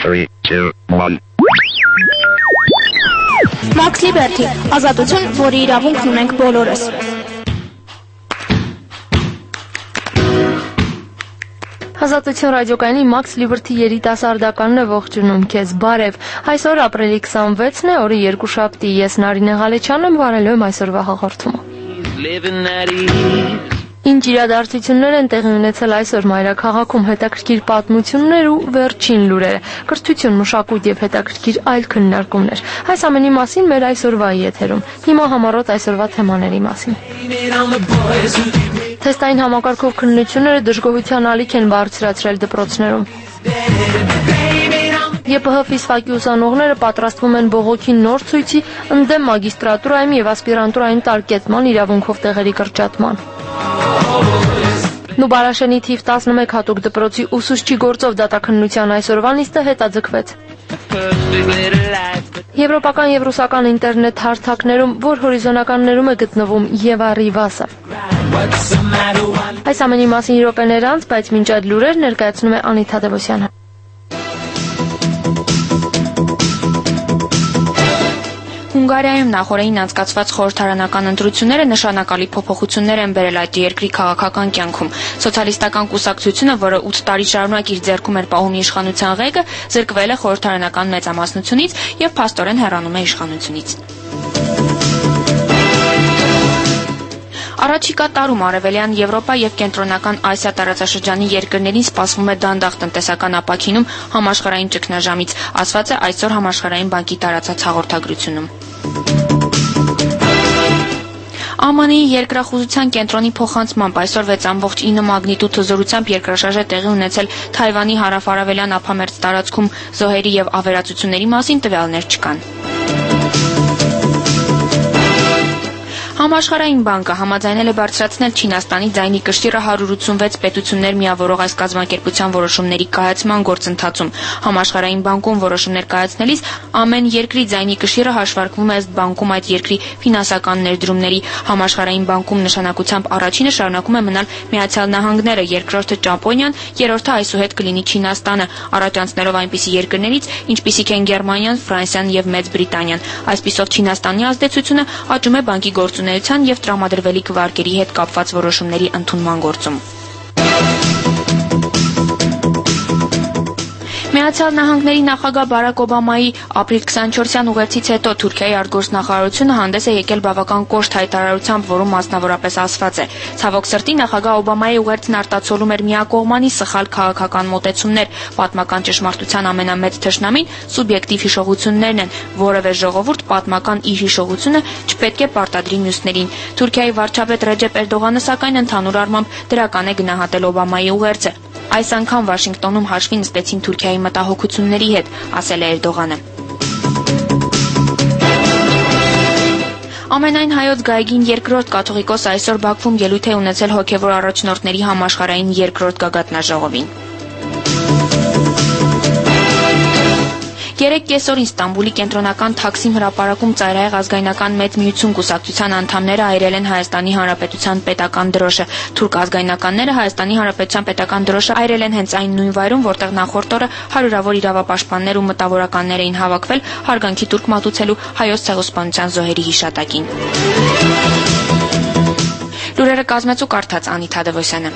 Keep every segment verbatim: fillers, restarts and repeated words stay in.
three, two, one. Max Liberty, ազատություն, որի իրավունքն ունենք բոլորս։ Ազատություն ռադիոկայանի Max Liberty երիտասարդականն է ողջունում քեզ, բարև։ Այսօր ապրիլի քսանվեցն է, օրը երկուշաբթի, ես Նարինե Ղալեչյանն եմ, վարելու եմ այսօրվա հաղորդումը։ Ինչ իրադարձություններ են տեղի ունեցել այսօր մայրաքաղաքում, հետաքրքիր պատմություններ ու վերջին լուրերը, կրթություն, մշակույթ եւ հետաքրքիր այլ քննարկումներ։ Այս ամենի մասին մեր այսօրվա եթերում։ Հիմա համառոտ այսօրվա թեմաների մասին։ Թեստային համակարգով քննությունները դժգոհության ալիք են բարձրացրել դպրոցներում։ ԵՊՀ ֆիզֆակի ուսանողները պատրաստվում են բողոքի նոր ցույցի ընդդեմ մագիստրատուրայում եւ ասպիրանտուրային տարկետման իրավունքով տեղերի կրճատման։ Նուբարաշենի թիվ տասնմեկ հատուկ դպրոցի ուսուցչի գործով դատաքննության այսօրվա նիստը հետաձգվեց։ Եվրոպական եւ ռուսական ինտերնետ հարթակներում, որ հորիզոնականներում է գտնվում Եվա Ռիվասը։ Այս ամենի մասին րոպեներ անց, բայց մինչ այդ լուրեր ներկայացնում է Անիթա Դևոսյանը։ Հունգարիայում նախորդին անցկացված խորհրդարանական ընտրությունները նշանակալի փոփոխություններ են բերել այդ երկրի քաղաքական կյանքում։ Սոցիալիստական կուսակցությունը, որը ութ տարի շարունակ իր ձեռքում էր պահում իշխանության ղեկը, զրկվել է խորհրդարանական մեծամասնությունից եւ փաստորեն հեռանում է իշխանությունից։ Առաջիկա տարում Արևելյան Եվրոպա եւ Կենտրոնական Ասիա տարածաշրջանի երկրներին սպասվում է դանդաղ տնտեսական ապաքինում համաշխարհային ճգնաժամից, ասված է այսօր Համաշխարհային բանկի տարածած հաղորդագրությունում։ ԱՄՆ-ի երկրախուզության կենտրոնի փոխանցմամբ այսօր վեց ամբողջ ինը մագնիտուդ հզորությամբ երկրաշարժ է տեղի ունեցել Թայվանի հարավ-արևելյան ափամերձ տարածքում, զոհերի եւ ավերածությունների մասին տվյալներ չկան։ Համաշխարհային բանկը համաձայնել է բարձրացնել Չինաստանի ձայնի կշիռը հարյուր ութսունվեց պետություններ միավորող այս կազմակերպության որոշումների կայացման գործընթացում։ Համաշխարհային բանկում որոշումներ կայացնելիս ամեն երկրի ձայնի կշիռը հաշվարկվում է ըստ բանկում այդ երկրի ֆինանսական ներդրումների։ Համաշխարհային բանկում նշանակությամբ առաջինը շարունակում է մնալ Միացյալ Նահանգները, երկրորդը Ճապոնիան, երրորդը այսուհետ կլինի Չինաստանը, առաջանցնելով այնպիսի երկրներից, ինչպիսիք են Գերմանիան, Ֆրանսիան եւ Մեծ Բրիտանիան։ Այսպիսով Չինաստանի ազդեցությունը աճում է բանկի գործունեության եւ տրամադրվելիք վարկերի հետ կապված որոշումների ընդունման գործում։ Միացյալ Նահանգների նախագահ Բարակ Օբամայի ապրիլ քսանչորսյան ուղերձից հետո Թուրքիայի արտգործնախարարությունը հանդես է եկել բավական կոշտ հայտարարությամբ, որում մասնավորապես ասված է. «Ցավոք սրտի նախագահ Օբամայի ուղերձն արտացոլում էր միակողմանի սխալ քաղաքական մոտեցումներ, պատմական ճշմարտության ամենամեծ թշնամին սուբյեկտիվ հիշողություններն են, որևէ ժողովուրդ պատմական իր հիշողությունը չպետք է պարտադրի մյուսներին»։ Թուրքիայի վարչապետ Ռեջեփ Էրդողանը սակայն ընդհանուր առմամբ դրական է գնահատել Օբամայի ուղերձը։ Այս անգամ Վաշինգտոնում հաշվի նստեցին Թուրքիայի մտահոգությունների հետ, ասել է Էրդողանը։ Ամենայն հայոց գայգին երկրորդ կաթողիկոսը այսօր Բաքվում ելույթ է ունեցել հոգևոր առաջնորդների համաշխարհային երկրորդ գագաթնաժողովին։ Երեք կեսօրին Ստամբուլի կենտրոնական Թաքսիմ հրապարակում ծայրահեղ ազգայնական մեծ միություն կուսակցության անդամները այրել են Հայաստանի Հանրապետության պետական դրոշը։ Թուրք ազգայնականները Հայաստանի Հանրապետության պետական դրոշը այրել են հենց այն նույն վայրում, որտեղ նախորդ օրը հարյուրավոր իրավապաշտպաններ ու մտավորականներ էին հավաքվել հարգանքի տուրք մատուցելու հայոց ցեղասպանության զոհերի հիշատակին։ Լուրերը կազմեց ու կարդաց Անիթա Դևոսյանը։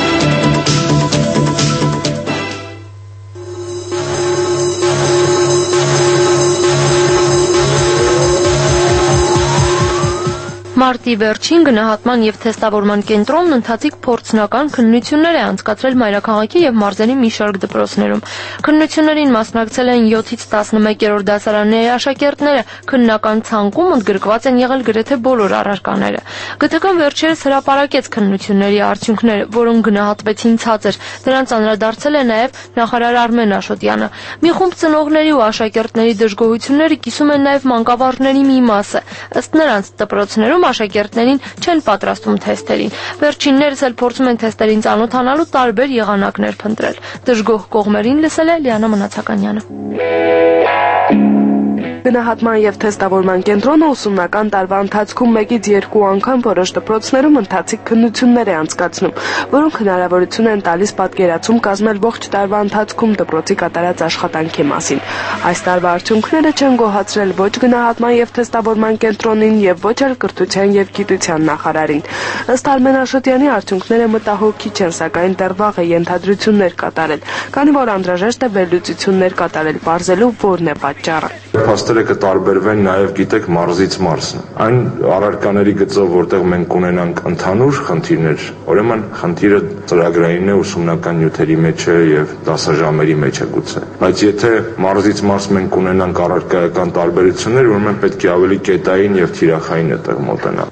Մարտի վերջին գնահատման եւ թեստավորման կենտրոնն ընթացիկ փորձնական քննություններ է անցկացրել մայրաքաղաքի եւ մարզերի մի շարք դպրոցներում։ Քննություններին մասնակցել են յոթից տասնմեկերորդ դասարանների աշակերտները, քննական ցանկում ընդգրկված են եղել գրեթե բոլոր առարկաները։ ԳԹԿ-ն վերջերս հրապարակեց քննությունների արդյունքները, որոնք գնահատվեցին ցածր։ Դրանց անդրադարձել է նաեւ նախարար Արմեն Աշոտյանը։ Մի խումբ ծնողների ու աշակերտների դժգոհությունները կիսում են նաեւ մանկավարժների մի մասը։ Ըստ նրանց դպրոցներում աշակերտներին չեն պատրաստում թեստերին։ Վերջիններս էլ փորձում են թեստերին ծանոթանալու տարբեր եղանակներ փնտրել։ Դժգոհ կողմերին լսել է Լիանա Մնացականյանը։ Գնահատման և թեստավորման կենտրոնը ուսումնական տարվա ընթացքում մեկից երկու անգամ որոշ դպրոցներում ընթացիկ քննություններ է անցկացնում, որոնք հնարավորություն են տալիս պատկերացում կազմել ողջ տարվա ընթացքում դպրոցի կատարած աշխատանքի մասին։ Այս տարվա արդյունքները չեն գոհացրել ոչ գնահատման և թեստավորման կենտրոնին և ոչ էլ կրթության և գիտության նախարարին։ Ըստ Արմեն Աշոտյանի արդյունքները մտահոգիչ են, սակայն դեռ վաղ է ենթադրություններ կատարել, քանի որ անհրաժեշտ է վերլուծություններ կատարել, պարզելու որն է պատճառը։ Փաստերը կտարբերվեն նաև, գիտեք, մարզից մարզ։ Այն առարկաների գծով, որտեղ մենք ունենանք ընդհանուր խնդիրներ, ուրեմն խնդիրը ծրագրային է, ուսումնական նյութերի մեջ է եւ դասաժամերի մեջ է գուցե։ Բայց եթե մարզից մարզ մենք ունենանք առարկայական տարբերություններ, ուրեմն պետք է ավելի կետային եւ թիրախային այդտեղ մոտենալ։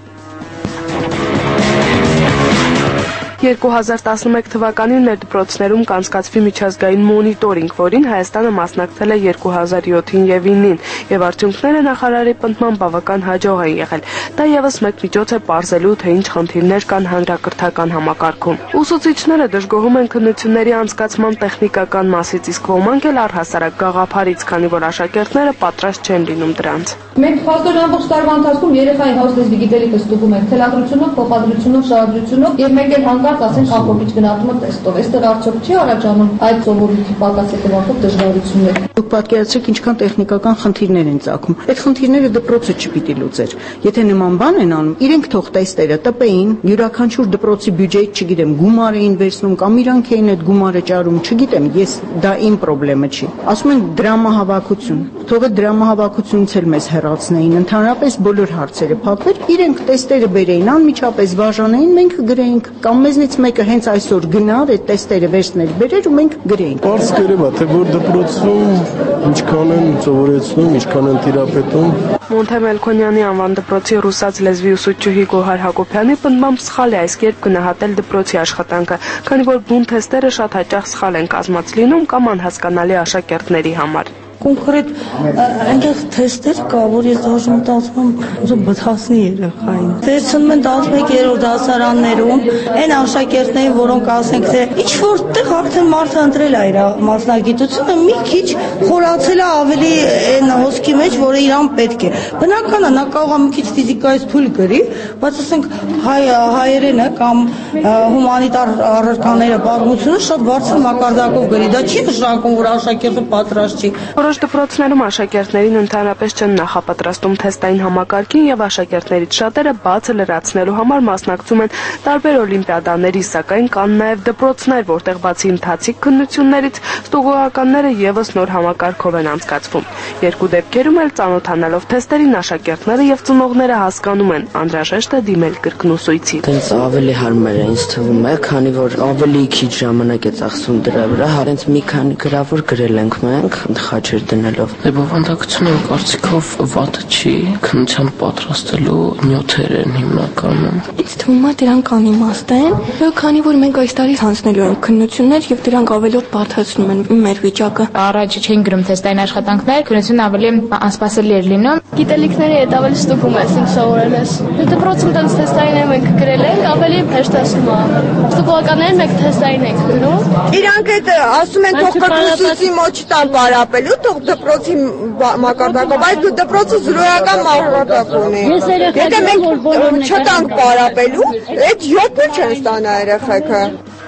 երկու հազար տասնմեկ թվականին մեր դպրոցներում կանցկացվի միջազգային մոնիտորինգ, որին Հայաստանը մասնակցել է երկու հազար յոթին և իննին, եւ արդյունքները նախարարի պնդմամբ բավական հաջող են եղել։ Դա եւս մեկ միջոց է պարզելու, թե ինչ խնդիրներ կան հանրակրթական համակարգում։ Ուսուցիչները դժգոհում են քննությունների անցկացման տեխնիկական մասից, իսկ ոմանք էլ առհասարակ գաղափարից, քանի որ աշակերտները պատրաստ չեն լինում դրանց։ Մենք փաստորեն ամբողջ տարվա ընթացքում երեխայի հաստատի գիտելիքը ստուգում ենք թելադրությունով, փոխադրությունով, շարադրությունով եւ մեկ էլ հանկարծ ասենք ամբողջ գնահատումը տեստով։ Այստեղ արդյոք չի առաջանում այդ սովորույթի պակաս հետևանքով դժվարություններ։ Դուք պատկերացրեք ինչքան տեխնիկական խնդիրներ են ծագում։ Այդ խնդիրները դպրոցը չպիտի լուծեր։ Եթե նման բան են անում, իրենք թող տեստերը տպեին, յուրաքանչյուր դպրոցի բյուջեից, չգիտեմ, գումար էին վերցնում կամ իրանք էին այդ գումարը ճարում, չգիտեմ, ես դա իմ խնդրեմը չի։ Ասում են դրամահավաքություն։ Թող այդ դրամահավաքությունից էլ մեզ հեռացնեին, ընդհանրապես բոլոր հարցերը փակվեր, իրենք տեստերը բերեին, անմիջապես բաժանեին, մենք գրեինք, կամ մեզնից մեկը հենց այսօր գնար այդ տեստերը վերցներ բերեր ու մենք գրեինք։ Պարզ կերև է, թե որ դպրոցում ինչքան են սովորեցնում, ինչքան են տիրապետում։ Մոնթե Մելքոնյանի անվան դպրոցի ռուսաց լեզվի ուսուցչուհի Գոհար Հակոբյանի պնդմամբ սխալ է այս կերպ գնահատել դպրոցի աշխատանքը, քանի որ բուն թեստերը շատ հաճախ սխալ են կազմած լինում կամ անհասկանալի աշակերտների համար։ Կոնկրետ այնտեղ թեստեր կա, որ ես դժում տածում եմ բթասնի երեխային։ Վերցնում են տասնմեկերորդ դասարաններում այն աշակերտներին, որոնք ասենք թե ինչ որտեղ արդեն մարդը ընտրել է իր մասնագիտությունը, մի քիչ խորացել է ավելի այն հոսքի մեջ, որը իրան պետք է։ Բնական է, նա կարող է մի քիչ ֆիզիկայից թույլ գրի, բայց ասենք հայ հայերենը կամ հումանիտար առարկաները պատմությունը շատ բարձր մակարդակով գրի։ Դա չի նշանակում, որ աշակերտը պատրաստ չի։ Որոշ դպրոցներում աշակերտներին ընդհանրապես չեն նախապատրաստում թեստային համակարգին եւ աշակերտներից շատերը բացը լրացնելու համար մասնակցում են տարբեր օլիմպիադաների, սակայն կան նաեւ դպրոցներ, որտեղ բացի ընթացիկ քննություններից ստուգողականները եւս նոր համակարգով են անցկացվում։ Երկու դեպքերում էլ ծանոթանալով թեստերին աշակերտները եւ ծնողները հասկանում են, անհրաժեշտ է դիմել կրկնուսույցի։ Դենց ավելի հարմար է ինձ թվում է, քանի որ ավելի քիչ ժամանակ է ծախսում դրա վրա, հենց մի քանի գրավոր գրել ենք մենք, խաչեր դնելով։ Դե բովանդակությունը իմ կարծիքով վատը չի, քննության պատրաստելու նյութեր են հիմնականում։ Ինձ թվում է դրանք անիմաստ են, քանի որ մենք այս տարի հանձնելու ենք քննություններ եւ դրանք ավելորդ բարդացնում են մեր վիճակը։ Առաջ չէին գրում թեստային աշխատանքներ, քննությունն ավելի անսպասելի էր լինում։ Գիտելիքների հետ ավելի ստուգում ես, ինչ սովորել ես։ Դպրոցում տենց թեստային ենք գրել ենք, ավելի հեշտացնում է։ Ստուգողականները մենք թեստային ենք գրում։ Իրանք այդ ասում են թող կրկնուսույցի մոտ չտան պարապելու, թող դպրոցի մակարդակով, բայց դու դպրոցը զրոյական մակարդակ ունի։ Եթե մենք չտանք պարապելու, այդ յոթը չեն ստանա երեխեքը։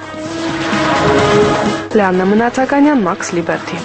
Լիաննա Մնացականյան, Մաքս Լիբերթի։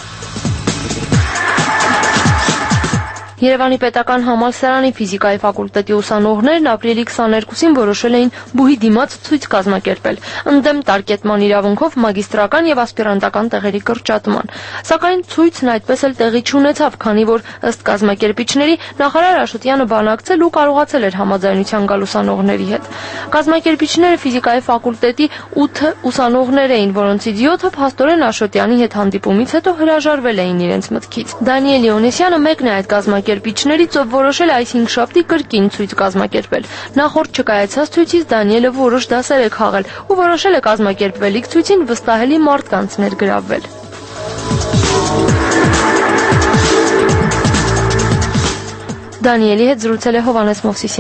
Երևանի պետական համալսարանի ֆիզիկայի ֆակուլտետի ուսանողներն ապրիլի քսաներկուսին որոշել էին բուհի դիմաց ցույց կազմակերպել, ընդդեմ տարկետման իրավունքով մագիստրական եւ ասպիրանտական տեղերի կրճատման։ Սակայն ցույցն այդպես էլ տեղի չունեցավ, քանի որ ըստ կազմակերպիչների նախարար Աշոտյանը բանակցել ու կարողացել էր համաձայնության գալ ուսանողների հետ։ Կազմակերպիչները ֆիզիկայի ֆակուլտետի ութ ուսանողներ էին, որոնցից յոթը փաստորեն Աշոտյանի հետ հանդիպումից հետո հրաժարվել էին իրենց մտքից։ Դանիել Իոնեսյանը մեկն է այդ կազմակերպիչներից, ով որոշել է այս հինգշաբթի կրկին ցույց կազմակերպել։ Նախորդ չկայացած ցույցից Դանիելը որոշ դասեր է քաղել ու որոշել է կազմակերպվելիք ցույցին վստահելի մարդկանց ներգրավվել։ Դանիելի հետ զրուցել է Հովհաննես Մովսիսյանը։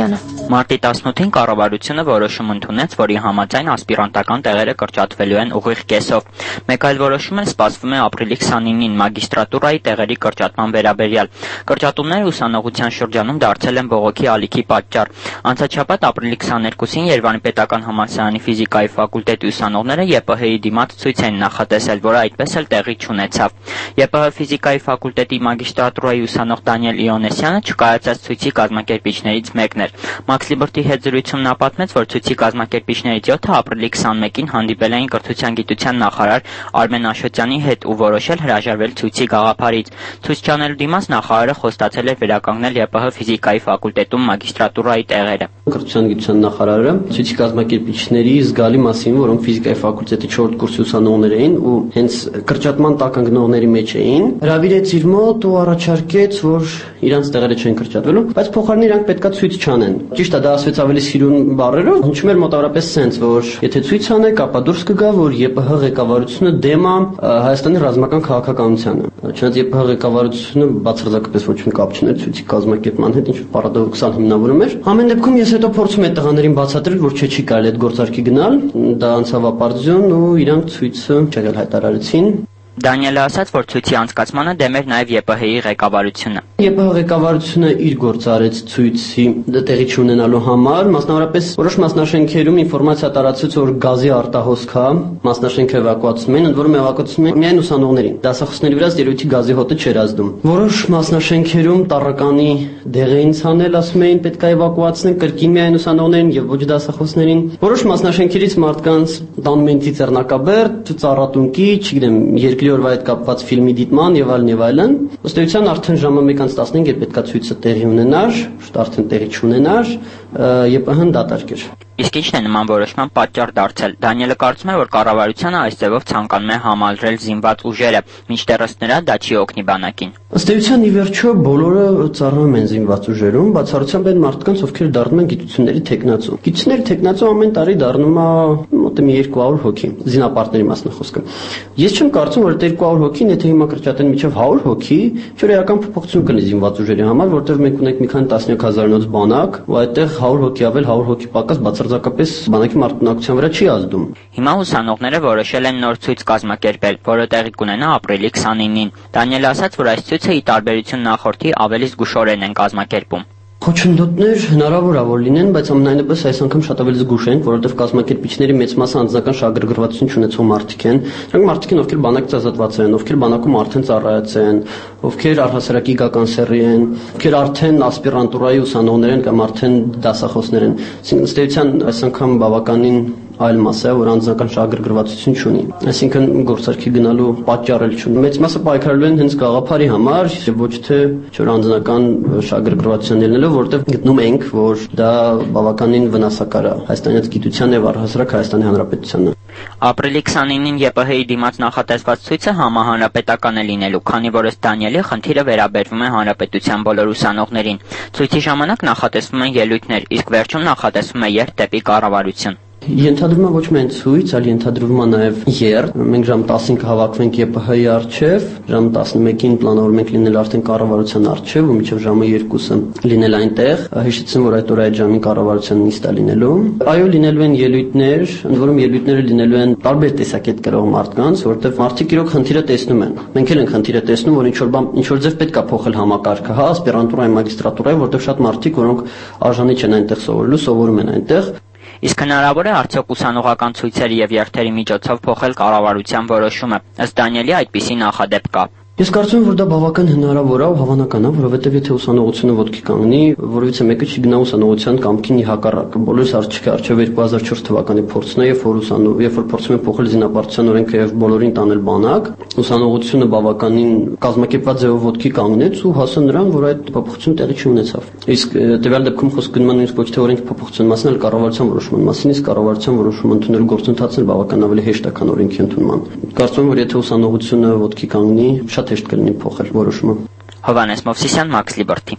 Մարտի տասնութին կառավարությունը որոշում ընդունեց, որի համաձայն ասպիրանտական տեղերը կրճատվելու են ուղիղ կեսով։ Մեկ այլ որոշում էլ սպասվում է ապրիլի քսանինին մագիստրատուրայի տեղերի կրճատման վերաբերյալ։ Կրճատումները ուսանողության շրջանում դարձել են բողոքի ալիքի պատճառ։ Անցաչափած ապրիլի քսաներկուսին Երևանի պետական համալսարանի ֆիզիկայի ֆակուլտետի ուսանողները ԵՊՀ-ի դիմաց ցույց են նախատեսել, որը այդպես էլ տեղի չունեցավ։ ԵՊՀ ֆիզիկայի ֆակուլտետի մագիստրատուրայի ուսանող Դանիել Իոնեսյանը չկայացած ցույցի կազմակերպիչներից մեկն էր։ Max Liberty հետ զրույցում նա պատմեց, որ ցույցի կազմակերպիչներից յոթը ապրիլի քսանմեկին հանդիպել էին կրթության գիտության նախարար Արմեն Աշոտյանի հետ ու որոշել հրաժարվել ցույցի գաղափարից։ Ցույց չանելու դիմաց նախարարը խոստացել էր վերականգնել ԵՊՀ ֆիզիկայի ֆակուլտետում մագիստրատուրայի տեղերը։ Կրթության գիտության նախարարը ցույցի կազմակերպիչների զգալի մասին, որոնք ֆիզիկայի ֆակուլտետի չորրորդ կուրսի ուսանողներ էին ու հենց կրճատման տակ ընկնողների մեջ էին, հրավիրեց իր մոտ ու առաջարկեց, որ իրանց տեղերը չեն կրճատվելու, բայց փոխարենը իրանք պետքա ցույց չանեն։ Ճիշտ է, դա ասվեց ավելի սիրուն բառերով, հնչում էր մոտավորապես սենց, որ եթե ցույց անեք, ապա դուրս կգա, որ ԵՊՀ ղեկավարությունը դեմ է Հայաստանի ռազմական քաղաքականությանը։ Չնայած ԵՊՀ ղեկավարությունը բացարձակապես ոչ մի կապ չուներ ցույցի կազմակերպման հետ, ինչ-որ պարադոքսալ հիմնավորում էր։ Ամեն դեպքում ես հետո փորձում եմ տղաներին բացատրել, որ չէ, չի կարելի այդ գործարքի գնալ, դա անցավ ապարդյուն ու իրանք ցույցը չեղել հայտարարեցին։ Դանիելը ասաց, որ ցույցի անցկացմանը դեմ էր նաև ԵՊՀ-ի ղեկավարությունը։ ԵՊՀ ղեկավարությունը իր գործ արեց ցույցի տեղի չունենալու համար, մասնավորապես որոշ մասնաշենքերում ինֆորմացիա տարածվեց, որ գազի արտահոսք կա, մասնաշենքը էվակուացում են, ընդ որում էվակուացում են միայն ուսանողներին։ Դասախոսների վրա ելույթի գազի հոտը չէր ազդում։ Որոշ մասնաշենքերում տառականի դեղ էին ցանել, ասում էին պետք է էվակուացնել կրկին միայն ուսանողներին եւ ոչ դասախոսներին։ Որոշ մասնաշենքերից մարդկանց տանում են ծիծեռնակաբերդ, ծառատունկի, չգիտեմ, երկրի օրվա հետ կապված ֆիլմի դիտման եւ այլն եւ այլն։ Ըստ էության արդեն ժամը մեկը տասնհինգ էր պետքա ցույցը տեղի ունենար, շուտ արդեն տեղի չունենար, ԵՊՀ-ն դատարկ էր։ Իսկ ի՞նչն է նման որոշման պատճառ դարձել։ Դանիելը կարծում է, որ կառավարությունը այս ձևով ցանկանում է համալրել զինված ուժերը, մինչդեռ ըստ նրա դա չի օգնի բանակին։ Ըստ էության ի վերջո բոլորը ծառայում են զինված ուժերում, բացառությամբ այն մարդկանց, ովքեր դառնում են գիտությունների թեկնածու։ Գիտությունների թեկնածու ամեն տարի դառնում է մոտ մի երկու հարյուր հոգի, զինապարտների մասն է խոսքը։ Ես չեմ կարծում, որ այդ երկու հարյուր հոգին, եթե հիմա կրճատեն մինչև հարյուր հոգի, չորեական փոփոխություն կլինի զինված ուժերի համար, որտեղ մենք ունենք մի քանի տասնյակ հազարանոց բանակ, ու այդտեղ հարյուր հոգի ավել, հարյուր հոգի պակաս բացարձակապես բանակի մարտունակության վրա չի ազդում։ Հիմա ուսանողները որոշել են նոր ցույց կազմակերպել, որը տեղի կունենա ապրիլի քսանինին։ Դանիելը ասաց, որ այս ցույցը ի տարբերություն նախորդի ավելի զգուշորեն են կազմակերպում։ Խոչընդոտներ հնարավոր է որ լինեն, բայց ամենայնիվս այս անգամ շատ ավելի զգուշ են, որովհետև կազմակերպիչների մեծ մասը անձնական շահագրգռվածություն չունեցող մարդիկ են։ Նրանք մարդիկ են, ովքեր բանակից ազատված են, ովքեր բանակում արդեն ծառայած են, ովքեր առհասարակի գականսերի են, ովքեր արդեն ասպիրանտուրայի ուսանողներ են կամ արդեն դասախոսներ են։ Այսինքն ըստ էության այս անգամ բավականին այլ մաս է, որ անձնական շահագրգռվածություն չունի։ Այսինքն գործարքի գնալու պատճառ էլ չունի։ Մեծ մասը պայքարելու են հենց գաղափարի համար, եւ ոչ թե չէ անձնական շահագրգռվածություն ելնելով, որովհետեւ գտնում ենք, որ դա բավականին վնասակար է հայաստանյան գիտության եւ առհասարակ Հայաստանի Հանրապետությանը։ Ապրիլի քսանինին ԵՊՀ-ի դիմաց նախատեսված ցույցը համահանրապետական է լինելու, քանի որ ըստ Դանիելի խնդիրը վերաբերվում է հանրապետության բոլոր ուսանողներին։ Ցույցի ժամանակ նախատեսվում են ելույթներ, իսկ վերջում նախատեսվում է երթ դեպի կառավարություն։ Ենթադրվում է ոչ միայն ցույց, այլ ենթադրվում է նաև երթ։ Մենք ժամ տասին կհավաքվենք ԵՊՀ-ի առջև, ժամ տասնմեկին պլանավորում ենք լինել արդեն կառավարության առջև ու մինչև ժամը երկուսը լինել այնտեղ։ Հիշեցեմ, որ այդ օրը այդ ժամին կառավարության նիստ է լինելու։ Այո, լինելու են ելույթներ, ընդ որում ելույթները լինելու են տարբեր տեսակետ կրող մարդկանց, որովհետև մարդիկ իրոք խնդիրը տեսնում են։ Մենք էլ ենք խնդիրը տեսնում, որ ինչ որ բան, ինչ որ ձև պետք է փոխել համակարգը, հա, ասպիրանտուրայի, մագիստրատուրայի, որովհետև շատ մարդիկ, որոնք արժանի չեն այնտեղ սովորելու, սովորում են այնտեղ։ Իսկ հնարավոր է արդյոք ուսանողական ցույցերի եւ երթերի միջոցով փոխել կառավարության որոշումը։ Ըստ Դանիելի այդպիսի նախադեպ կա։ Ես կարծում եմ, որ դա բավական հնարավոր է ու հավանական է, որովհետև եթե ուսանողությունը ոտքի կանգնի, որովհետև մեկը չգնա ուսանողության կամքին հակառակը։ Բոլորս արջիկը արջև երկու հազար չորս թվականի փորձն է, երբ որ ուսանող, երբ որ փորձում են փոխել զինապարտության օրենքը եւ բոլորին տանել բանակ, ուսանողությունը բավականին կազմակերպված ձևով ոտքի կանգնեց ու հասա նրան, որ այդ փոփոխությունը տեղի չունեցավ։ Իսկ տվյալ դեպքում խոսքը գնում է նույնիսկ ոչ թե օրենքի փոփոխության մասին, այլ կառավարության որոշման մասին, իսկ կառավարության որոշումը ընդունելու գործընթացն էլ բավական ավելի հեշտ է, քան օրենքի ընդունման։ Կարծում եմ, որ եթե ուսանողությունը ոտքի կանգնի, շատ հեշտ կլինի փոխել որոշումը։ Հովհաննես Մովսիսյան, Max Liberty։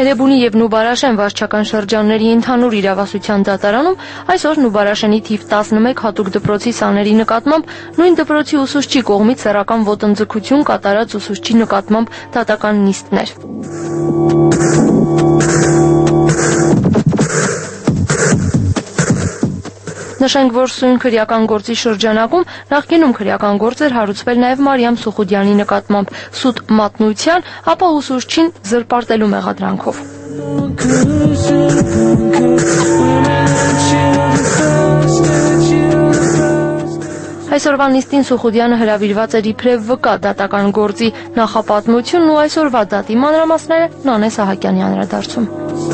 Էրեբունի եւ Նուբարաշեն վարչական շրջանների ընդհանուր իրավասության դատարանում այսօր Նուբարաշենի թիվ տասնմեկ հատուկ դպրոցի սաների նկատմամբ նույն դպրոցի ուսուցչի կողմից սեռական ոտնձգություն կատարած ուսուցչի նկատմամբ դատական նիստներ։ Նշենք, որ սույն քրեական գործի շրջանակում նախկինում քրեական գործ էր հարուցվել նաև Մարիամ Սուխուդյանի նկատմամբ սուտ մատնության, ապա ուսուցչին զրպարտելու մեղադրանքով։ Այսօրվա նիստին Սուխուդյանը հրավիրված էր իբրև վկա դատական գործի նախապատմությունն ու այսօրվա դատի մանրամասները Նանե Սահակյանի անդրադարձում։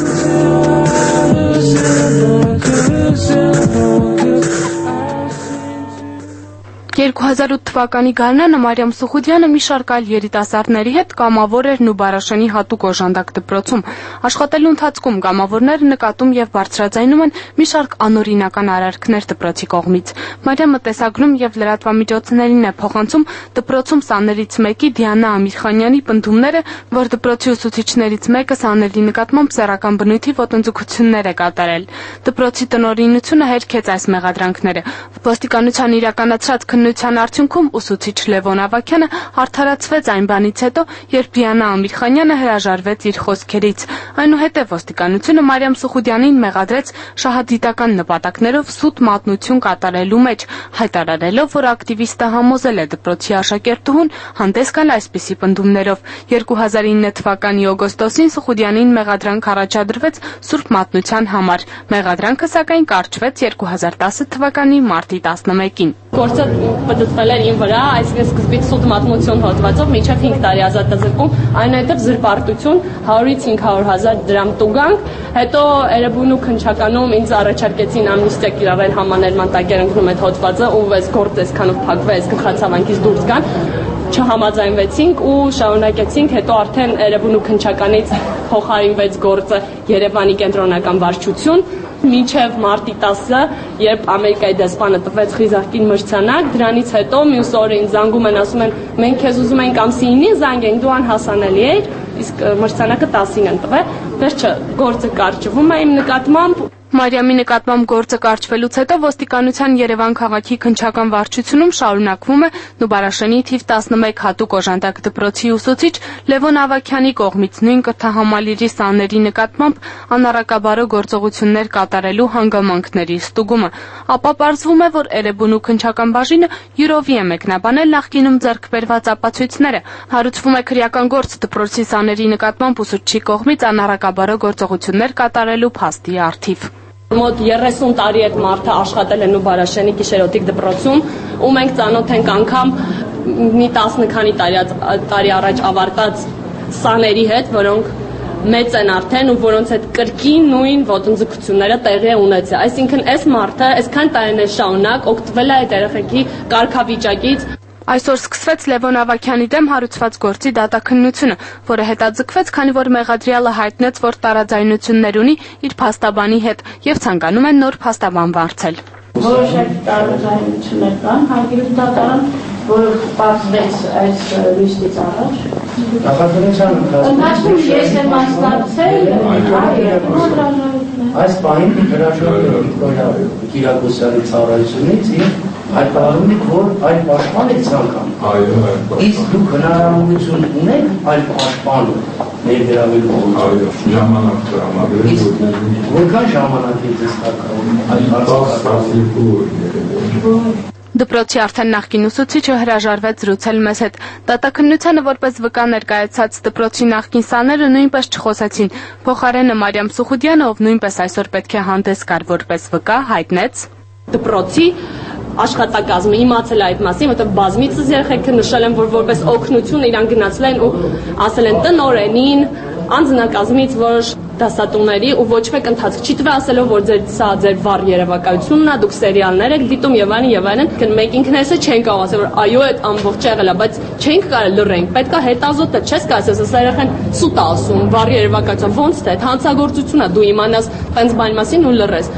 երկու հազար ութ թվականի գարնանը Մարիամ Սուխուդյանը մի շարք այլ երիտասարդների հետ կամավոր էր Նուբարաշենի հատուկ օժանդակ դպրոցում։ Աշխատելու ընթացքում կամավորները նկատում եւ բարձրաձայնում են մի շարք անօրինական արարքներ դպրոցի կողմից։ Մարիամը տեսագրում եւ լրատվամիջոցներին է փոխանցում դպրոցում սաներից մեկի Դիանա Ամիրխանյանի պնդումները, որ դպրոցի ուսուցիչներից մեկը սաների նկատմամբ սեռական բնույթի ոտնձգություններ է կատարել։ Դպրոցի տնօրինությունը հերքեց այս մեղադրանքները։ Ոստիկանության իրականացրած քննության արդյունքում ուսուցիչ Լևոն Ավագյանը արդարացվեց այն բանից հետո, երբ Դիանա Ամիրխանյանը հրաժարվեց իր խոսքերից։ Այնուհետև ոստիկանությունը Մարիամ Սուխուդյանին մեղադրեց շահադիտական նպատակներով սուտ մատնություն կատարելու մեջ, հայտարարելով, որ ակտիվիստը համոզել է դպրոցի աշակերտուհուն հանդես գալ այսպիսի պնդումներով։ երկու հազար ինը թվականի օգոստոսին Սուխուդյանին մեղադրանք առաջադրվեց սուրբ մատնության համար։ Մեղադրանքը սակայն կարճվեց երկու հազար տասը թվականի մարտի տասնմեկին։ Գործը պատտվել էր իմ վրա, այսինքն սկզբից սուտ մատնություն հոդվածով մինչև հինգ տարի ազատազրկում, այնուհետև զրպարտություն հարյուրից հինգ հարյուր հազար դրամ տուգանք, հետո Էրեբունու քննչականում ինձ առաջարկեցին ամնիստիա կիրառել համաներման տակ էր ընկնում այդ հոդվածը, ու այս գործը այսքանով փակվեց, գլխացավանքից դուրս գան, չհամաձայնվեցինք ու շարունակեցինք, հետո արդեն Էրեբունու քննչականից փոխարինվեց գործը Երևանի կենտրոնական վարչություն, մինչև մարտի տասը, երբ Ամերիկայի դեսպանը տվեց խիզախկին մրցանակ, դրանից հետո մյուս օրը ինձ զանգում են, ասում են, մենք քեզ ուզում ենք ամսինին զանգենք, դու անհասանելի ես, իսկ մրցանակը տասին են տվել, վերջը գործը կարճվում է իմ նկատմամբ։ Մարիամի նկատմամբ գործը կարճվելուց հետո ոստիկանության Երևան քաղաքի քննչական վարչությունում շարունակվում է Նուբարաշենի թիվ տասնմեկ հատուկ օժանդակ դպրոցի ուսուցիչ Լևոն Ավագյանի կողմից նույն կրթահամալիրի սաների նկատմամբ անառակաբարո գործողություններ կատարելու հանգամանքների ստուգումը։ Ապա պարզվում է, որ Էրեբունու քննչական բաժինը յուրովի է մեկնաբանել նախկինում ձեռք բերված ապացույցները։ Հարուցվում է քրեական գործ դպրոցի սաների նկատմամբ ուսուցչի կողմից անառակաբարո գործողություններ կատարելու փաստի առթիվ։ Մոտ երեսուն տարի այդ մարդը աշխատել է Նուբարաշենի գիշերօթիկ դպրոցում, ու մենք ծանոթ ենք անգամ մի տասն քանի տարի առաջ ավարտած սաների հետ, որոնք մեծ են արդեն ու որոնց հետ կրկին նույն ոտնձգությունները տեղի է ունեցել։ Այսինքն այս մարդը այսքան տարիներ շարունակ օգտվել է այդ երեխեքի կարգավիճակից։ Այսօր սկսվեց Լևոն Ավագյանի դեմ հարուցված գործի դատաքննությունը, որը հետաձգվեց, քանի որ մեղադրյալը հայտնեց, որ տարաձայնություններ ունի իր փաստաբանի հետ եւ ցանկանում են նոր փաստաբան վարձել։ Որոշակի տարաձայնություններ կան, հարգելի դատարան, որը պարզվեց այս լույսից առաջ։ Նախաձեռնության ընթացքում ես եմ մասնակցել, այս պահին հրաժարվել Կիրակոսյանի ծառայությունից եւ հայտարարում եք, որ այլ պաշտպան եք ցանկանում։ Այո, այո։ Իսկ դուք հնարավորություն ունեք այլ պաշտպան ներգրավելու։ Այո, ժամանակ տրամադրելու։ Որքան ժամանակ եք ցանկանում այլ հարցը։ Դպրոցի արդեն նախկին ուսուցիչը հրաժարվեց զրուցել մեզ հետ։ Դատաքննությանը որպես վկա ներկայացած դպրոցի նախկին սաները նույնպես չխոսեցին։ Փոխարենը Մարիամ Սուխուդյանը, ով նույնպես այսօր պետք է հանդես գար որպես վկա, հայտնեց դպրոցի աշխատակազմը իմացել այդ մասին, որտեղ բազմիցս երեխեքը նշել են, որ որպես օգնություն իրան գնացել են ու ասել են տնօրենին, անձնակազմից որոշ դասատուների ու ոչ մեկ ընթացք չի տվել ասելով, որ ձեր սա ձեր վառ երևակայությունն է, դուք սերիալներ եք դիտում եւ այլն եւ այլն։ Մենք ինքներս չենք կարող ասել, որ այո, այդ ամբողջ եղել է, բայց չենք կարող լռենք։ Պետք է հետազոտել, չես կարող ասել, սա երեխան սուտ է ասում, վառ երևակայություն, ոնց թե հանցագործություն է, դու իմանաս տենց բանի մասին ու լռես։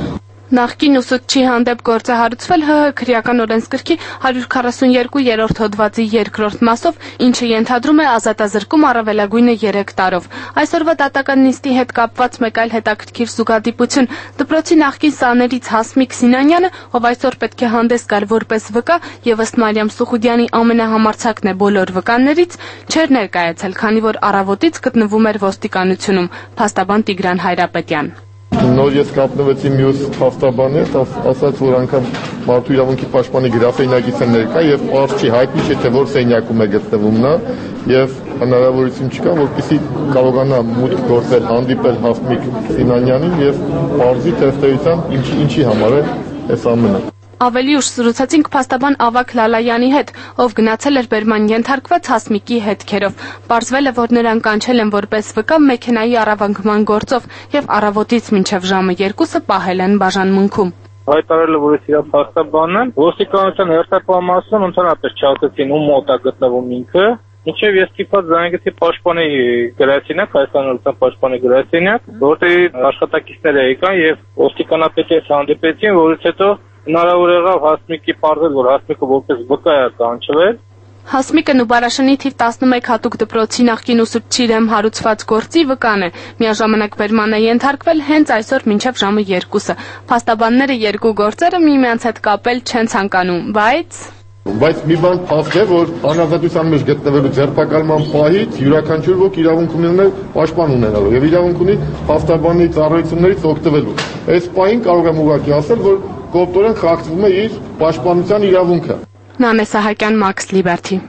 Նախկին ուսուցչի հանդեպ գործ է հարուցվել ՀՀ քրեական օրենսգրքի հարյուր քառասունյերորդ հոդվածի երկրորդ մասով, ինչը ենթադրում է ազատազրկում առավելագույնը երեք տարով։ Այսօրվա դատական նիստի հետ կապված մեկ այլ հետաքրքիր զուգադիպություն դպրոցի նախկին սաներից Հասմիկ Սինանյանը, ով այսօր պետք է հանդես գար որպես վկա եւ ըստ Մարիամ Սուխուդյանի ամենահամարձակն է բոլոր վկաններից, չէր ներկայացել, քանի որ առավոտից գտնվում էր ոստիկանությունում։ Փաստաբան Տիգրան Հայրապետյան։ Նոր ես կապնվեցի մյուս փաստաբանի հետ, ասաց, որ անգամ մարդու իրավունքի պաշտպանի գրասենյակից է ներկա եւ պարզ չի հայտնի չէ թե որ սենյակում է գտնվում նա եւ հնարավորություն չկա, որպեսզի կարողանա մուտք գործել, հանդիպել Հասմիկ Սինանյանին եւ պարզի թե ըստեյության ինչի ինչի համար է այս ամենը։ Ավելի ուշ զրուցեցինք փաստաբան Ավագ Լալայանի հետ, ով գնացել էր բերման ենթարկված Հասմիկի հետքերով։ Պարզվել է, որ նրան կանչել են որպես վկա մեքենայի առավանգման գործով եւ առավոտից մինչեւ ժամը երկուսը պահել են բաժանմունքում։ Հայտարարել է, որ ես իր փաստաբանն եմ, ոստիկանության հերթապահամասում ընդհանրապես չասեցին ում մոտ է գտնվում ինքը։ Մինչև ես ստիպված զանգեցի պաշտպանի գրասենյակ, Հայաստանի Հանրապետության պաշտպանի գրասենյակ, որտեղ աշխատակիցներ եկան եւ ոստիկանապետի հետ հանդիպեցին, որից հետո հնարավոր եղավ Հասմիկի պարզել, որ Հասմիկը որպես վկա է կանչվել։ Հասմիկը Նուբարաշանի թիվ տասնմեկ հատուկ դպրոցի նախկին ուսուցչի դեմ հարուցված գործի վկան է։ Միաժամանակ բերման է ենթարկվել հենց այսօր մինչև ժամը երկուսը։ Փաստաբանները երկու գործերը միմյանց հետ կապել չեն ցանկանում, բայց Բայց մի բան փաստ է, որ անազատության մեջ գտնվելու ձերբակալման պահից յուրաքանչյուր ոք իրավունք ունի պաշտպան ունենալու եւ իրավունք ունի փաստաբանի ծառայություններից օգտվելու։ Այս պահին կարող եմ ուղղակի ասել, որ կոպտորեն խախտվում է իր պաշտպանության իրավունքը։ Նանե Սահակյան, Max Liberty։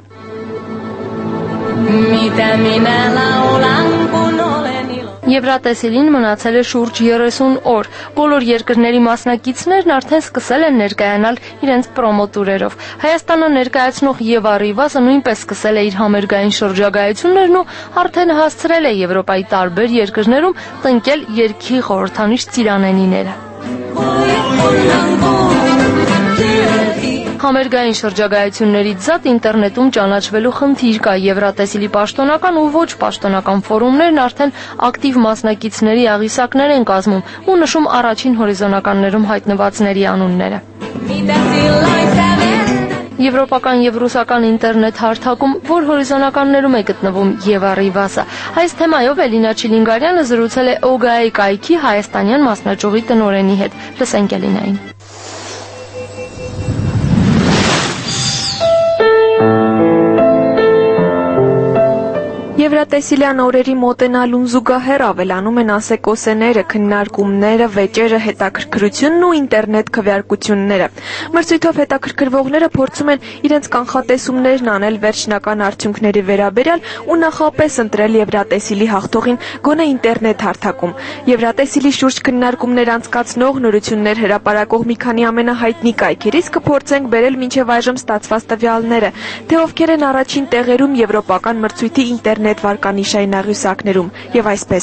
Եվրատեսիլին մնացել է շուրջ երեսուն օր։ Բոլոր երկրների մասնակիցներն արդեն սկսել են ներկայանալ իրենց պրոմոտուրերով։ Հայաստանը ներկայացնող Եվա Ռիվասը նույնպես սկսել է իր համերգային շրջագայություններն ու արդեն հասցրել է Եվրոպայի տարբեր երկրներում տնկել երգի խորհրդանիշ ծիրանենիները։ Համերգային շրջագայություններից զատ ինտերնետում ճանաչվելու խնդիր կա։ Եվրատեսիլի պաշտոնական ու ոչ պաշտոնական ֆորումներն արդեն ակտիվ մասնակիցների աղյուսակներ են կազմում ու նշում առաջին հորիզոնականներում հայտնվածների անունները։ Եվրոպական եւ ռուսական ինտերնետ հարթակում, որ հորիզոնականներում է գտնվում Եվա Ռիվասը։ Այս թեմայով Էլինա Չիլինգարյանը զրուցել է Օգայի կայքի հայաստանյան մասնաճյուղի տնօրենի հետ։ Լսենք Էլինային։ Եվրատեսիլյան օրերի մոտենալուն զուգահեռ ավելանում են ասեկոսեները, քննարկումները, վեճերը, հետաքրքրությունն ու ինտերնետ քվեարկությունները։ Մրցույթով հետաքրքրվողները փորձում են իրենց կանխատեսումներն անել վերջնական արդյունքների վերաբերյալ ու նախապես ընտրել Եվրատեսիլի հաղթողին գոնե ինտերնետ հարթակում։ Եվրատեսիլի շուրջ քննարկումներ անցկացնող, նորություններ հրապարակող մի քանի ամենահայտնի կայքերից կփորձենք բերել մինչև այժմ ստացված տվյալները, թե ովքեր են առաջին տեղերում եվրոպական մրցույթի ինտերնետ վարկանիշային աղյուսակներում եւ այսպես։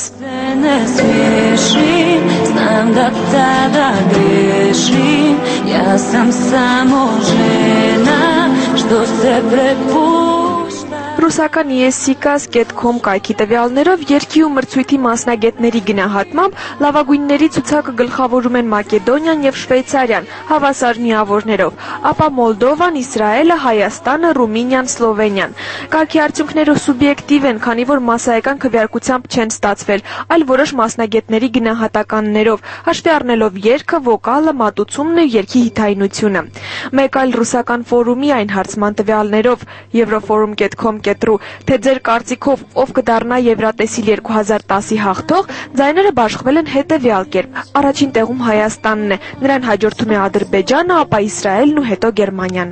Ռուսական ի էս սիկաս կետ կոմ կայքի տվյալներով երգի ու մրցույթի մասնագետների գնահատմամբ լավագույնների ցուցակը գլխավորում են Մակեդոնիան եւ Շվեյցարիան հավասար միավորներով, ապա Մոլդովան, Իսրայելը, Հայաստանը, Ռումինիան, Սլովենիան։ Կայքի արդյունքները սուբյեկտիվ են, քանի որ մասսայական քվեարկությամբ չեն ստացվել, այլ որոշ մասնագետների գնահատականներով, հաշվի առնելով երգը, վոկալը, մատուցումն ու երգի հիթայնությունը։ Մեկ այլ ռուսական ֆորումի այն հարցման տվյալներով Եվրոֆորում կետ կոմ թե ձեր կարծիքով ով կդառնա Եվրատեսիլ երկու հազար տասի հաղթող, ձայները բաշխվել են հետևյալ կերպ։ Առաջին տեղում Հայաստանն է, նրան հաջորդում է Ադրբեջանը, ապա Իսրայելն ու հետո Գերմանիան։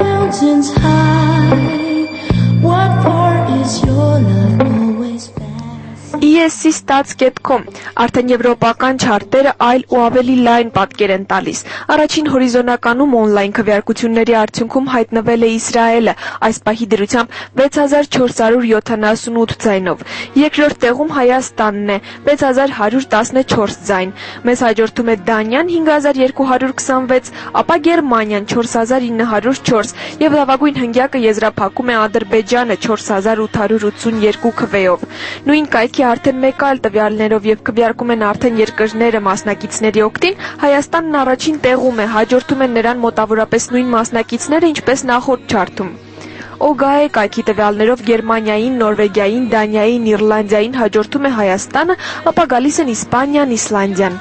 ի էս սի ստատս կետ կոմ արդեն եվրոպական չարտերը այլ ու ավելի լայն պատկեր են տալիս։ Առաջին հորիզոնականում օնլայն քվեարկությունների արդյունքում հայտնվել է Իսրայելը, այս պահի դրությամբ վեց հազար չորս հարյուր յոթանասունութ ձայնով։ Երկրորդ տեղում Հայաստանն է, վեց հազար հարյուր տասնչորս ձայն։ Մեզ հաջորդում է Դանիան հինգ հազար երկու հարյուր քսանվեց, ապա Գերմանիան չորս հազար ինը հարյուր չորս եւ լավագույն հնգյակը եզրափակում է Ադրբեջանը չորս հազար ութ հարյուր ութսունյերկու քվեով։ Նույն կայքի արդեն մեկ այլ տվյալներով եւ քվեարկում են արդեն երկրները մասնակիցների օգտին, Հայաստանն առաջին տեղում է, հաջորդում են նրան մոտավորապես նույն մասնակիցները, ինչպես նախորդ չարթում։ օգաե կայքի տվյալներով Գերմանիային, Նորվեգիային, Դանիային, Իռլանդիային հաջորդում է Հայաստանը, ապա գալիս են Իսպանիան, Իսլանդիան։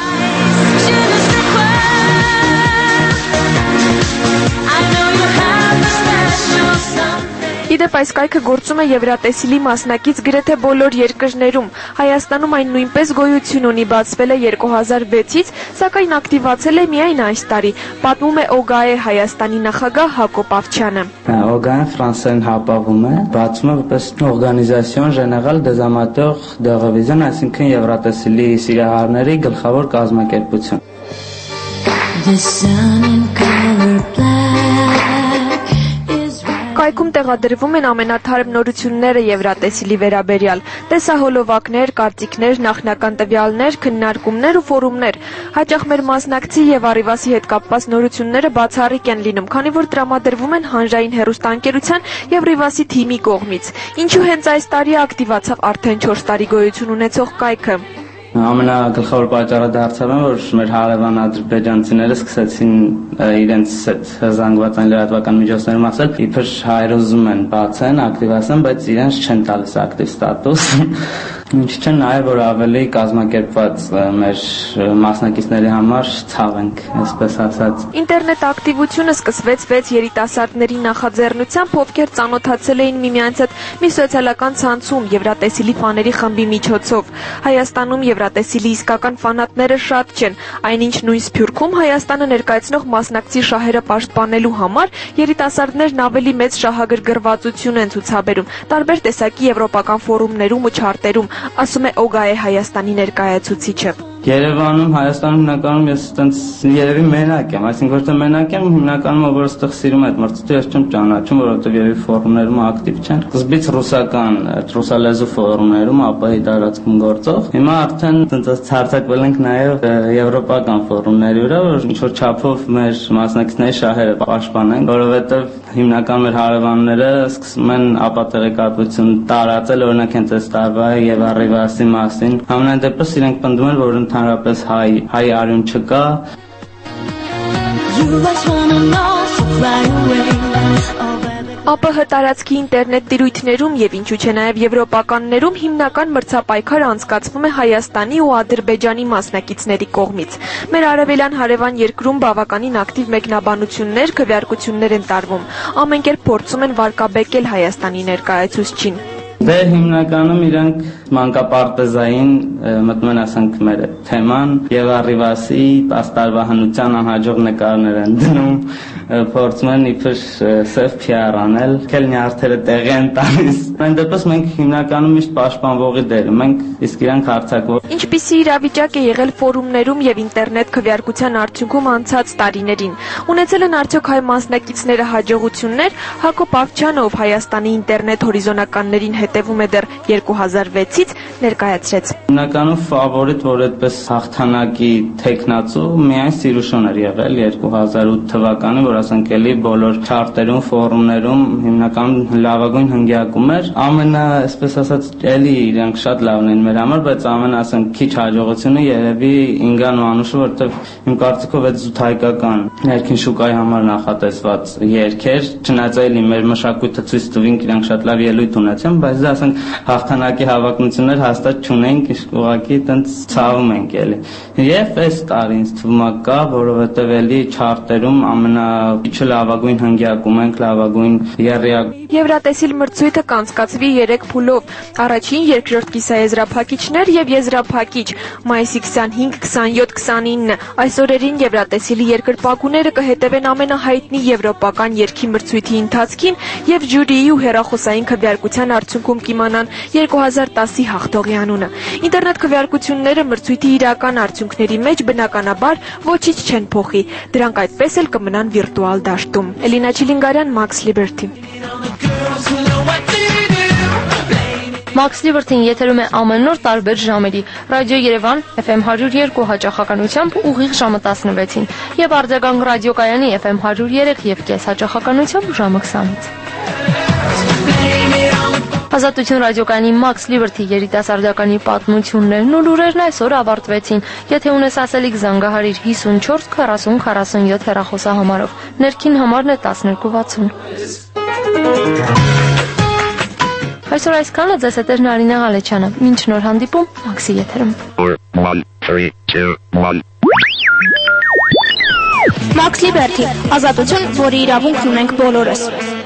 Իդեպ այս կայքը գործում է Եվրատեսիլի մասնակից գրեթե բոլոր երկրներում։ Հայաստանում այն նույնպես գոյություն ունի, բացվել է երկու հազար վեցից, սակայն ակտիվացել է միայն այս տարի, պատմում է օգաե Հայաստանի նախագահ Հակոբ Ավչյանը։ Օգան ֆրանսերեն հապաղում է, բացում է որպես օրգանիզացիոն Générale des Amateurs de Révision, այսինքն Եվրատեսիլի սիրահարների գլխավոր կազմակերպություն։ Կայքում տեղադրվում են ամենաթարմ նորությունները Եվրատեսիլի վերաբերյալ, տեսահոլովակներ, կարծիքներ, նախնական տվյալներ, քննարկումներ ու ֆորումներ։ Հաճախ մեր մասնակցի եւ Arrivas-ի հետ կապված նորությունները բացառիկ են լինում, քանի որ տրամադրվում են հանրային հեռուստաընկերության եւ Arrivas-ի թիմի կողմից։ Ինչու հենց այս տարի ակտիվացավ արդեն չորս տարի գոյություն ունեցող կայքը։ Ամենագլխավոր պատճառը դարձավ է, որ մեր հարևան ադրբեջանցիները սկսեցին իրենց այդ զանգվածային լրատվական միջոցներում ասել, իբր հայերը ուզում են բացեն, ակտիվացնեն, բայց իրենց չեն տալիս ակտիվ ստատուս։ Ինչի՞ չէ նաև որ ավելի կազմակերպված մեր մասնակիցների համար ցավ ենք, այսպես ասած։ Ինտերնետ ակտիվությունը սկսվեց վեց երիտասարդների նախաձեռնությամբ, ովքեր ծանոթացել էին միմյանց հետ մի սոցիալական ցանցում Եվրատեսիլի ֆաների խմբի միջոցով։ Հայաստանում Եվրատեսիլի իսկական ֆանատները շատ չեն, այնինչ նույն Սփյուռքում Հայաստանը ներկայացնող մասնակցի շահերը պաշտպանելու համար երիտասարդներն ավելի մեծ շահագրգռվածություն են ցուցաբերում տարբեր տեսակի եվրոպական ֆորումներում ու չարտերում, ասում է օգաե Հայաստանի ներկայացուցիչը։ Երևանում, Հայաստանում հիմնականում ես այտենց երևի մենակ եմ, այսինքն ոչ թե մենակ եմ, հիմնականում ով որ այստեղ սիրում է այդ մրցույթը, ես չեմ ճանաչում, որովհետև երևի ֆորումներում ակտիվ չեն։ Սկզբից ռուսական, ռուսալեզու ֆորումներում ԱՊՀ-ի տարածքում գործող։ Հիմա արդեն այտենց ցարձակվել ենք նաև եվրոպական ֆորումների վրա, որ ինչ որ չափով մեր մասնակիցների շահերը պաշտպանենք, որովհետև հիմնական մեր հարևանները սկսում են ապատեղեկատվություն տարածել, օրինակ հենց այս տարվա եւ Arrivas-ի մասին։ Համենայն դեպս իրենք պնդում են, որ ընդհանրապես հայ հայ արյուն չկա։ ԱՊՀ տարածքի ինտերնետ տիրույթներում եւ ինչու՞ չէ նաեւ եվրոպականներում հիմնական մրցապայքարը անցկացվում է Հայաստանի ու Ադրբեջանի մասնակիցների կողմից։ Մեր արևելյան հարևան երկրում բավականին ակտիվ մեկնաբանություններ, քվեարկություններ են տարվում։ Ամեն կերպ փորձում են վարկաբեկել Հայաստանի ներկայացուցչին։ Դե հիմնականում իրանք մանկապարտեզային մտնում են ասենք մեր թեման եւ Arrivas-ի տասը հնության անհաջող նկարներ են դնում, փորձում են իբր սև P R անել, քել նյարդերը տեղի են տալիս։ Այն դեպս մենք հիմնականում միշտ պաշտպանվողի դեր ենք, իսկ իրանք հարձակվող։ Ինչպիսի իրավիճակ է եղել ֆորումներում եւ ինտերնետ քվեարկության արդյունքում անցած տարիներին։ Ունեցել են արդյոք հայ մասնակիցները հաջողություններ։ Հակոբ Ավչյանը, ով Հայաստանի ինտերնետ հորիզոնականներին հետևում է դեռ երկու հազար վեցից, ներկայացրեց։ Հիմնականում ֆավորիտ, որ այդպես հաղթանակի տեխնացու միայն Սիրուշոն էր եղել երկու հազար ութ թվականին, որ ասենք էլի բոլոր չարտերում, ֆորումներում հիմնականում լավագույն հնգյակում էր։ Ամենա, այսպես ասած, էլի իրանք շատ լավն են մեր համար, բայց ամենա ասենք քիչ հաջողությունը երևի Ինգան ու Անուշը, որովհետև իմ կարծիքով այդ զուտ հայկական ներքին շուկայի համար նախատեսված երգեր, չնայած էլի մեր մշակույթը ցույց տվին, իրանք շատ լավ ելույթ ունեցան, բայց դա ասենք հաղթանակի հավակնություններ հաստատ չունենք, իսկ ուղղակի այտենց ցավում ենք էլի։ Եվ այս տարի ինձ թվում է կա, որովհետև էլի չարտերում ամենա քիչը լավագույն հնգյակում ենք, լավագույն եռյակ։ Եվրատեսիլ մրցույթը կանցկացվի երեք փուլով։ Առաջին, երկրորդ կիսաեզրափակիչներ եւ եզրափակիչ մայիսի քսանհինգ, քսանյոթ, քսանինը։ Այս օրերին Եվրատեսիլի երկրպագուները կհետևեն ամենահայտնի եվրոպական երգի մրցույթի ընթացքին եւ ժյուրիի ու հեռախոսային քվեարկության արդյունքում կիմանան երկու հազար տասի հաղթողի անունը։ Ինտերնետ քվեարկությունները մրցույթի իրական արդյունքների մեջ բնականաբար ոչինչ չեն փոխի։ Դրանք այդպես էլ կմնան վիրտուալ դաշտում։ Էլինա Չիլինգարյան, Max Liberty։ Max Liberty-ն եթերում է ամեն օր տարբեր ժամերի։ Ռադիո Երևան F M հարյուր երկու հաճախականությամբ ուղիղ ժամը տասնվեցին եւ Արձագանք ռադիոկայանի F M հարյուր երեք եւ կես հաճախականությամբ ժամը քսանից։ Ազատություն ռադիոկայանի Max Liberty երիտասարդականի պատմություններն ու լուրերն այսօր ավարտվեցին։ Եթե ունես ասելիք զանգահարիր հիսունչորս քառասուն քառասունյոթ հեռախոսահամարով։ Ներքին համարն է տասներկու վաթսուն։ Այսօր այսքանը, ձեզ հետ էր Նարինե Ղալեչյանը։ Մինչ նոր հանդիպում Max-ի եթերում։ Max Liberty, ազատություն, որի իրավունքն ունենք բոլորս։